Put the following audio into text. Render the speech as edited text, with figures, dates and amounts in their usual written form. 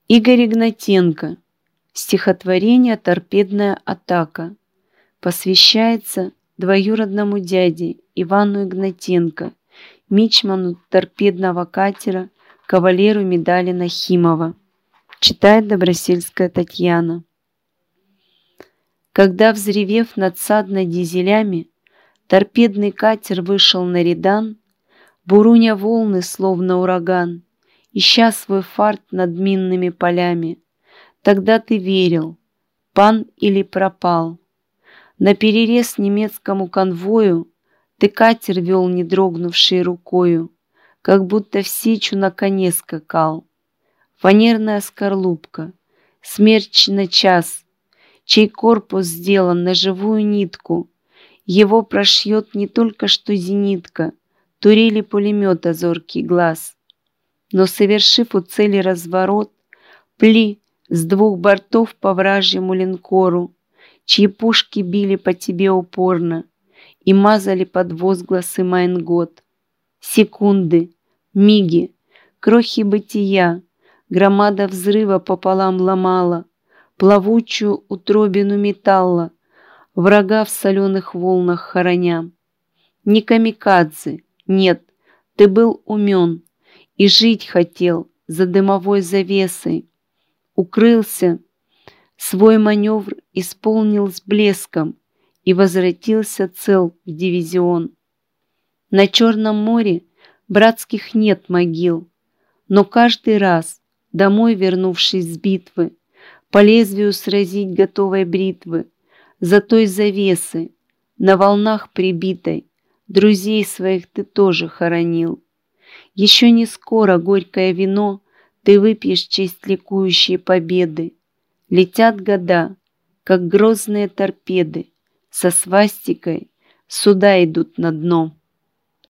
Игорь Игнатенко. Стихотворение «Торпедная атака» посвящается двоюродному дяде Ивану Игнатенко, мичману торпедного катера, кавалеру медали Нахимова. Читает Добросельская Татьяна. Когда, взревев надсадно дизелями, торпедный катер вышел на редан, буруня волны, словно ураган, ища свой фарт над минными полями, тогда ты верил, пан или пропал. Наперерез немецкому конвою ты катер вел, не дрогнувшей рукою, как будто в сечу на коне скакал. Фанерная скорлупка, смерч на час, чей корпус сделан на живую нитку, его прошьет не только что зенитка, турели пулемета зоркий глаз. Но, совершив у цели разворот, пли с двух бортов по вражьему линкору, чьи пушки били по тебе упорно и мазали под возгласы «Майн год». Секунды, миги, крохи бытия, громада взрыва пополам ломала плавучую утробину металла, врага в соленых волнах хороня. Не камикадзе, нет, ты был умен и жить хотел за дымовой завесой. Укрылся, свой маневр исполнил с блеском и возвратился цел в дивизион. На Черном море братских нет могил, но каждый раз, домой вернувшись с битвы, по лезвию сразить готовой бритвы, за той завесы, на волнах прибитой, друзей своих ты тоже хоронил. Еще не скоро горькое вино ты выпьешь в честь ликующей победы. Летят года, как грозные торпеды, со свастикой суда идут на дно.